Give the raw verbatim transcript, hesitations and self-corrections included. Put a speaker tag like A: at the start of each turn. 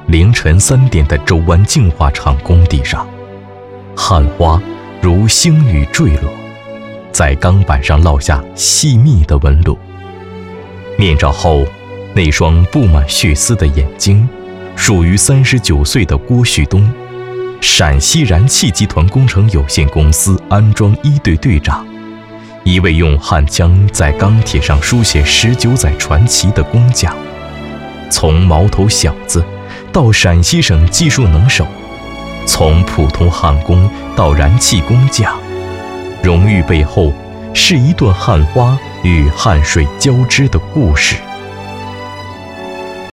A: 凌晨三点的周湾净化厂工地上，焊花如星雨坠落，在钢板上烙下细密的纹路。面罩后，那双布满血丝的眼睛，属于三十九岁的郭旭东，陕西燃气集团工程有限公司安装一队队长，一位用焊枪在钢铁上书写十九载传奇的工匠。从毛头小子到陕西省技术能手，从普通焊工到燃气工匠，荣誉背后是一段焊花与汗水交织的故事。